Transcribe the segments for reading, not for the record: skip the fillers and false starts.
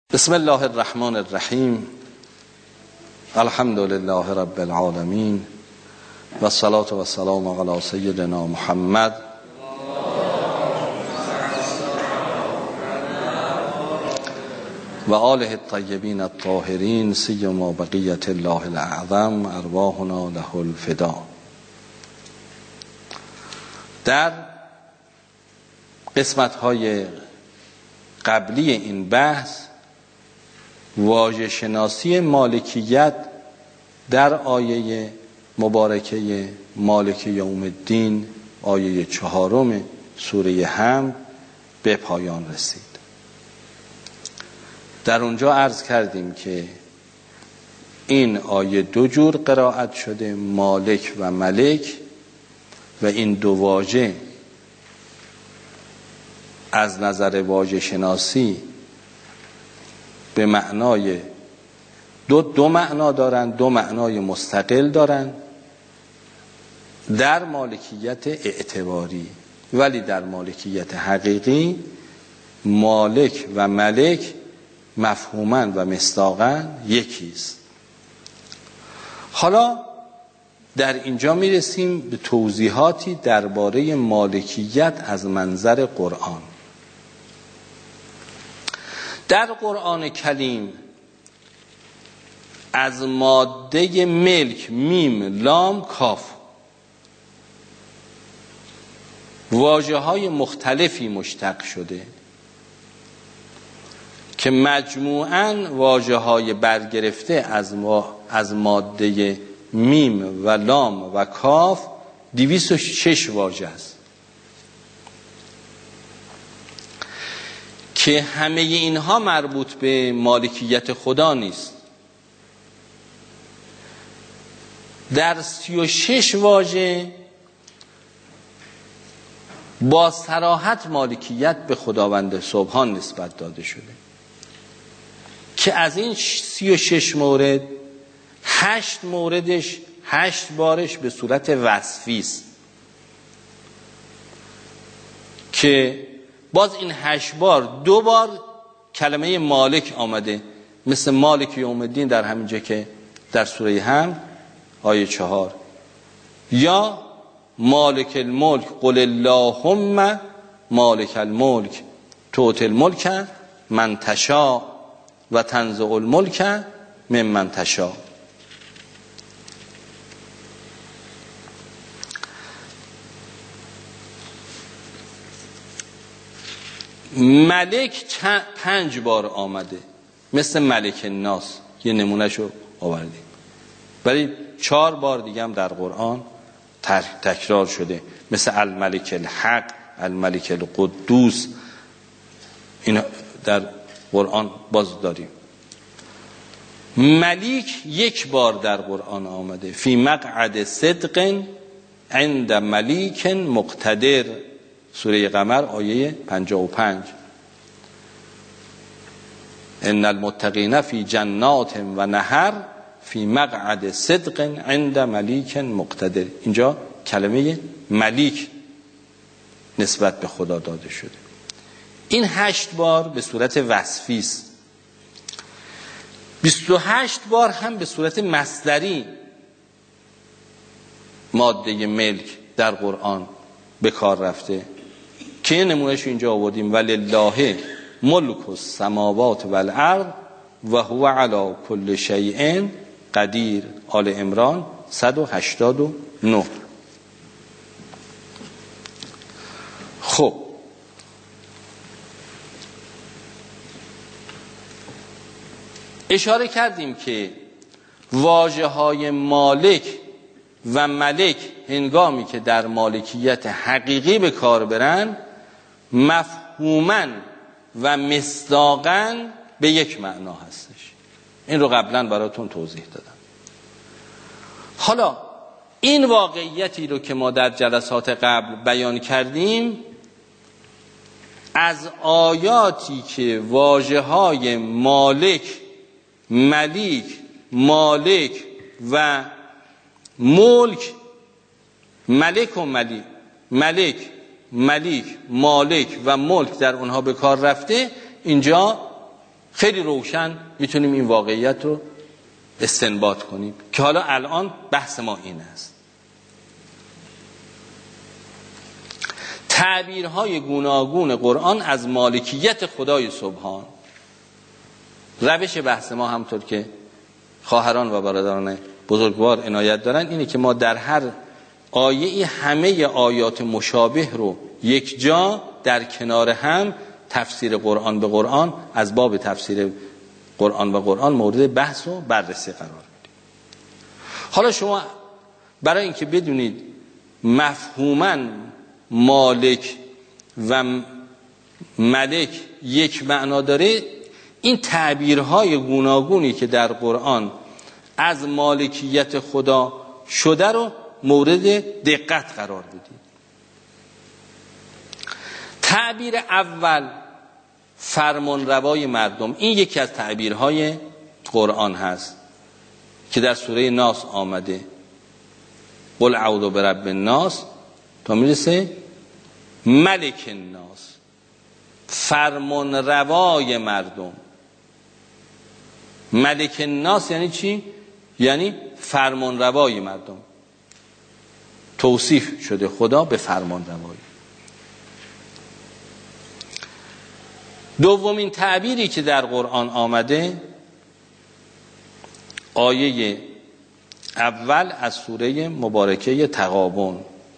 بسم الله الرحمن الرحیم. الحمد لله رب العالمین و الصلاة و السلام علی سیدنا محمد و آله الطیبین الطاهرین سیما بقیت الله الاعظم ارواحنا له الفدا. در قسمت‌های قبلی این بحث واژه شناسی مالکیت در آیه مبارکه مالک یوم الدین آیه 4 سوره حمد به پایان رسید. در اونجا عرض کردیم که این آیه دو جور قرائت شده، مالک و ملک، و این دو واژه از نظر واژه شناسی به معنای دو معنا دارن، دو معنای مستقل دارن در مالکیت اعتباری، ولی در مالکیت حقیقی مالک و ملک مفهوماً و مصداقاً یکیست. حالا در اینجا میرسیم به توضیحاتی درباره مالکیت از منظر قرآن. در قرآن کریم از ماده ملک میم لام کاف واژه های مختلفی مشتق شده که مجموعاً واژه های برگرفته از ماده میم و لام و کاف 206 واژه است که همه اینها مربوط به مالکیت خدا نیست. در 36 واژه با صراحت مالکیت به خداوند سبحان نسبت داده شده که از این 36 مورد 8 موردش 8 بارش به صورت وصفی است که باز این 8 بار 2 بار کلمه مالک آمده، مثل مالک یوم الدین در همینجا که در سوره حمد آیه 4، یا مالک الملک قل اللهم مالک الملک تؤتی الملک من تشاء و تنزع الملک ممن تشاء. ملک 5 بار آمده، مثل ملک الناس، یه نمونهشو آوردیم، ولی 4 بار دیگه هم در قرآن تکرار شده، مثل الملک الحق، الملک القدوس، این در قرآن باز داریم. ملیک 1 بار در قرآن آمده، فی مقعد صدق عند ملیک مقتدر، سوره قمر آیه 55. ان المتقین فی جنات و نهر فی مقعد صدق عند ملیک مقتدر. اینجا کلمه ملیک نسبت به خدا داده شده. این 8 بار به صورت وصفی است. 28 بار هم به صورت مصدری ماده ملک در قرآن به کار رفته که نمونهش اینجا آوردیم، ولله ملک السماوات والارض و هو علی کل شیء قدیر، آل عمران 189. خب اشاره کردیم که واژه های مالک و ملک هنگامی که در مالکیت حقیقی به کار برن مفهوماً و مصداقاً به یک معنا هستش. این رو قبلا براتون توضیح دادم. حالا این واقعیتی رو که ما در جلسات قبل بیان کردیم، از آیاتی که واژه های مالک، ملیک، مالک و ملک، ملک و ملیک، مالک و ملک در اونها به کار رفته، اینجا خیلی روشن میتونیم این واقعیت رو استنباط کنیم که حالا الان بحث ما این است. تعبیرهای گوناگون قرآن از مالکیت خدای سبحان. روش بحث ما همطور که خواهران و برادران بزرگوار عنایت دارن اینه که ما در هر آیه همه آیات مشابه رو یک جا در کنار هم تفسیر قرآن به قرآن از باب تفسیر قرآن و قرآن مورد بحث و بررسی قرار بدیم. حالا شما برای اینکه بدونید مفهوماً مالک و ملک یک معنا داره، این تعبیرهای گوناگونی که در قرآن از مالکیت خدا شده رو مورد دقت قرار بدید. تعبیر اول فرمانروای مردم، این یکی از تعبیرهای قرآن هست که در سوره ناس آمده، قل اعوذ برب الناس تا میرسه ملک الناس، فرمانروای مردم. ملک الناس یعنی چی؟ یعنی فرمانروای مردم. توصیف شده خدا به فرمانروایی. دومین تعبیری که در قرآن آمده آیه اول از سوره مبارکه تغابن.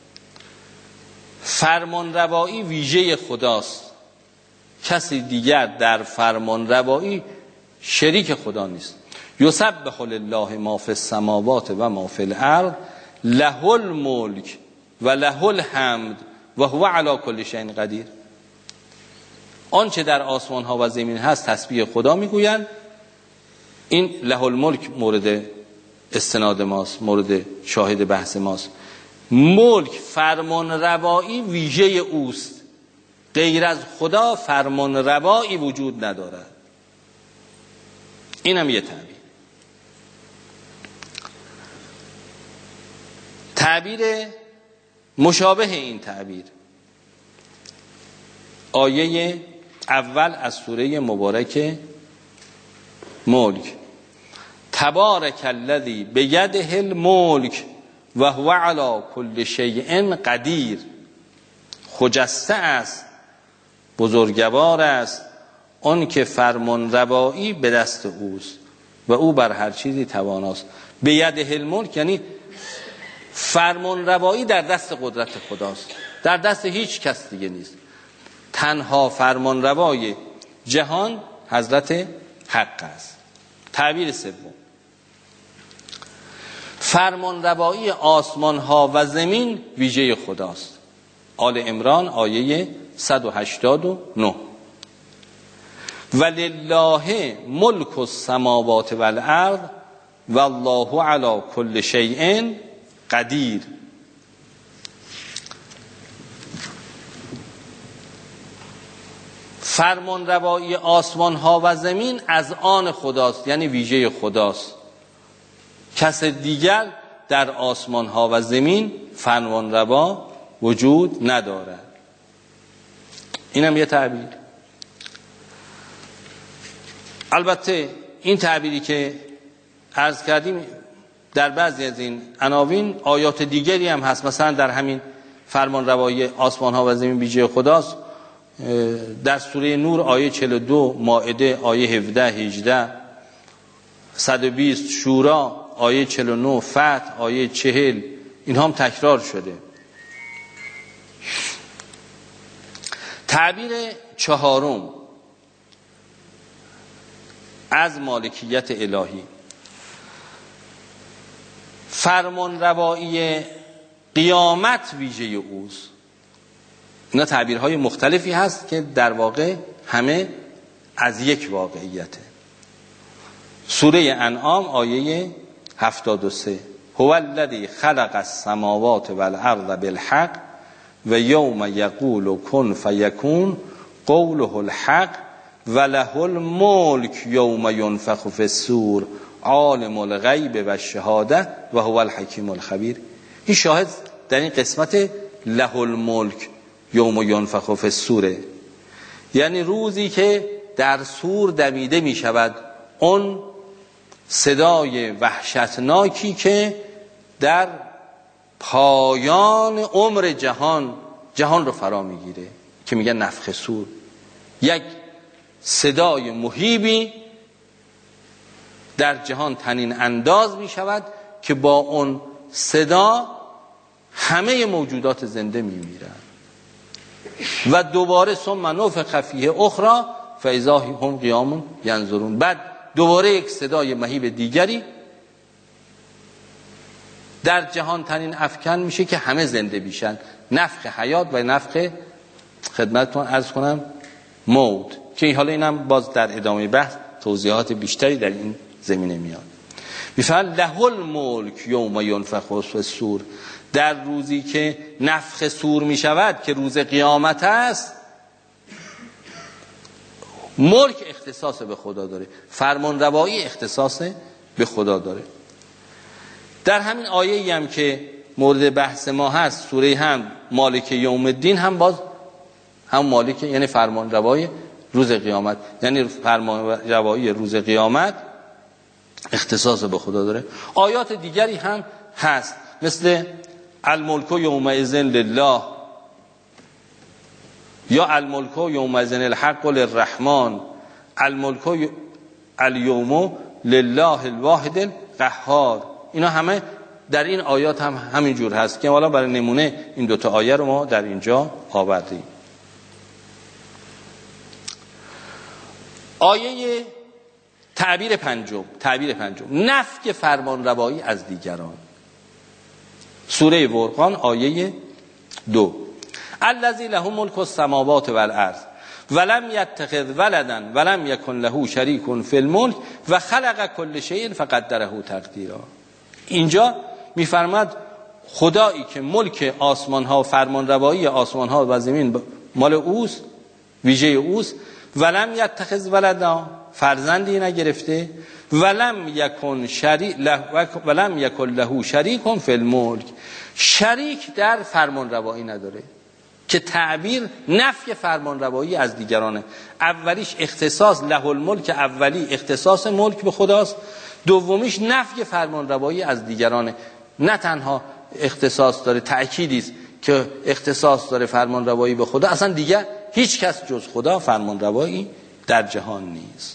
فرمانروایی ویژه خداست، کسی دیگر در فرمانروایی شریک خدا نیست. یسبح لله ما فی السماوات و ما فی الارض له الملک و له الحمد و هو علی کل شیء قدیر. آنچه در آسمان ها و زمین هست تسبیح خدا میگویند. این له الملک مورد استناد ماست، مورد شاهد بحث ماست. ملک فرمان روایی ویژه اوست، غیر از خدا فرمان روایی وجود ندارد. اینم یه تعبیر. تعبیر مشابه این تعبیر آیه اول از سوره مبارکه ملک. تبارک الذی بیده الملک و هو علی کل شیء قدیر. خجسته است، بزرگوار است آن که فرمان روایی به دست اوست و او بر هر چیزی تواناست. بیده الملک یعنی فرمان روایی در دست قدرت خداست، در دست هیچ کس دیگه نیست. تنها فرمان روای جهان حضرت حق است. تعبیر سوم فرمان روایی آسمان ها و زمین ویژه خداست. آل عمران آیه 189. ولله ملک السماوات والارض والله علی کل شیء قدیر. فرمان روایی آسمان ها و زمین از آن خداست، یعنی ویژه خداست. کس دیگر در آسمان ها و زمین فرمان روا وجود ندارد. اینم یه تعبیر. البته این تعبیری که عرض کردیم در بعضی از این عناوین آیات دیگری هم هست. مثلا در همین فرمان روایی آسمان ها و زمین ویژه خداست در سوره نور آیه 42، مائده آیه 17 18، 120 شورا آیه 49، فتح آیه 40، اینها هم تکرار شده. تعبیر چهارم از مالکیت الهی، فرمان روایی قیامت ویژه اوست. اینا تعبیرهای مختلفی هست که در واقع همه از یک واقعیته. سوره انعام آیه 73 هو الذی خلق السماوات والارض بالحق و یوم یقول کن فیکون قوله الحق و له الملک یوم ینفخ فی الصور عالم الغیب و الشهاده و هو الحکیم الخبیر. این شاهد در این قسمت له الملک یوم ینفخ فی الصور، یعنی روزی که در صور دمیده می شود اون صدای وحشتناکی که در پایان عمر جهان رو فرا میگیره که میگن نفخ صور. یک صدای مهیبی در جهان تنین انداز می شود که با اون صدا همه موجودات زنده می میرن و دوباره ثم نفخ فیه اخری فاذا هم قیام ینظرون. بعد دوباره یک صدای مهیب دیگری در جهان تنین افکن میشه که همه زنده میشن، نفخ حیات و نفخ خدمتتون عرض کنم موت، که حالا اینم باز در ادامه بحث توضیحات بیشتری در این زمینه میاد. میفرماید له الملک یوم ینفخ فی الصور، در روزی که نفخ صور میشود که روز قیامت است، ملک اختصاص به خدا داره، فرمان روایی اختصاص به خدا داره. در همین آیه‌ای هم که مورد بحث ما هست، سوره هم مالک یوم الدین، هم باز هم مالک یعنی فرمان روای روز قیامت، یعنی فرمان روایی روز قیامت اختصاص به خدا داره. آیات دیگری هم هست مثل الملک یومئذ لله یا الملک یومئذ الحق للرحمن، الملک الیوم لله الواحد القهار. اینا همه در این آیات هم همین جور هست که حالا برای نمونه این دوتا آیه رو ما در اینجا آوردیم. آیه تعبیر پنجم نفی فرمان روایی از دیگران، سوره فرقان آیه 2 الذی له ملک السماوات والارض ولم یتخذ ولدا ولم یکن له شریک فی الملک و خلق کل شیء فقدره تقدیرا. اینجا میفرماد خدایی که ملک آسمان ها و فرمان روایی آسمان ها و زمین مال اوست، ویژه اوست، ولم یتخذ ولدا فرزندی نگرفته، ولم یکن له شریک فی الملک شریک در فرمان روایی نداره، که تعبیر نفی فرمان روایی از دیگرانه. اولیش اختصاص له الملک، اولی اختصاص ملک به خداست، دومیش نفی فرمان روایی از دیگرانه. نه تنها اختصاص داره، تأکیدی است که اختصاص داره فرمان روایی به خدا، اصلا دیگه هیچ کس جز خدا فرمان روایی در جهان نیست.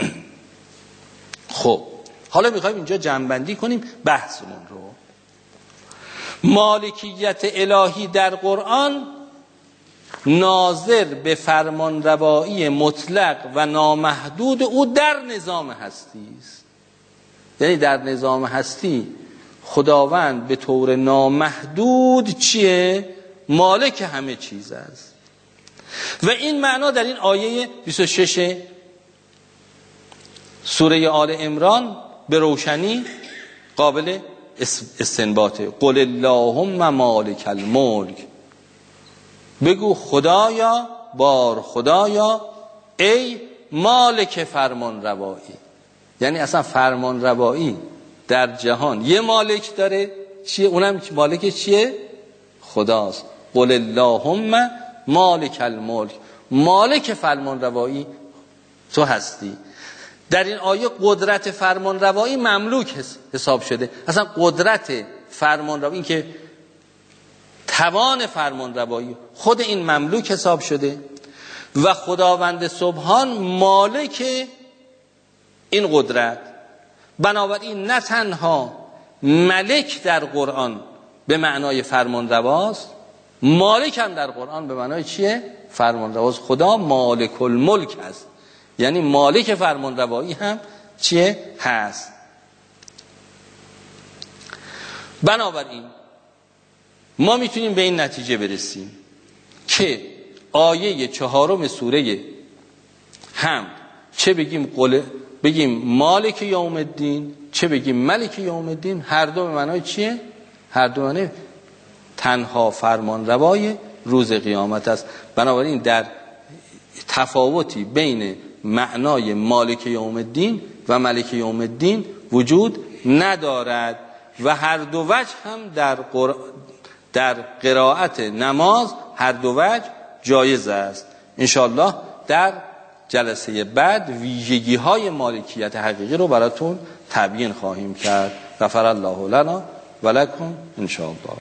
خب حالا میخوایم اینجا جمع‌بندی کنیم بحثمون رو. مالکیت الهی در قرآن ناظر به فرمان روایی مطلق و نامحدود او در نظام هستی است. یعنی در نظام هستی خداوند به طور نامحدود چیه؟ مالک همه چیز است. و این معنا در این آیه 26 سوره آل عمران به روشنی قابل استنباطه. قل اللهم مالک الملک، بگو خدایا، بار خدایا، ای مالک فرمان روایی. یعنی اصلا فرمان روایی در جهان یه مالک داره، چیه؟ اونم مالک چیه؟ خداست. قل اللهم مالک الملک، مالک فرمان روایی تو هستی. در این آیه قدرت فرمان روایی مملوک حساب شده. اصلا قدرت فرمان روایی، این که توان فرمان روایی خود این مملوک حساب شده و خداوند سبحان مالک این قدرت. بنابراین نه تنها ملک در قرآن به معنای فرمان رواست، مالک هم در قرآن به معنای چیه؟ فرمان رواست. خدا مالک الملک هست، یعنی مالک فرمان روایی هم چیه؟ هست. بنابراین ما میتونیم به این نتیجه برسیم که آیه 4 سوره هم چه بگیم مالک یوم الدین، چه بگیم ملک یوم الدین، هر دو به معنای چیه؟ هر دو معنی تنها فرمان روای روز قیامت است. بنابراین در تفاوتی بین معنای مالک یوم الدین و ملک یوم الدین وجود ندارد و هر دو وجه هم در قرائت نماز هر دو وجه جایز است. انشاءالله در جلسه بعد ویژگی های مالکیت حقیقی رو براتون تبیین خواهیم کرد. غفر الله لنا و لکم ان شاء الله.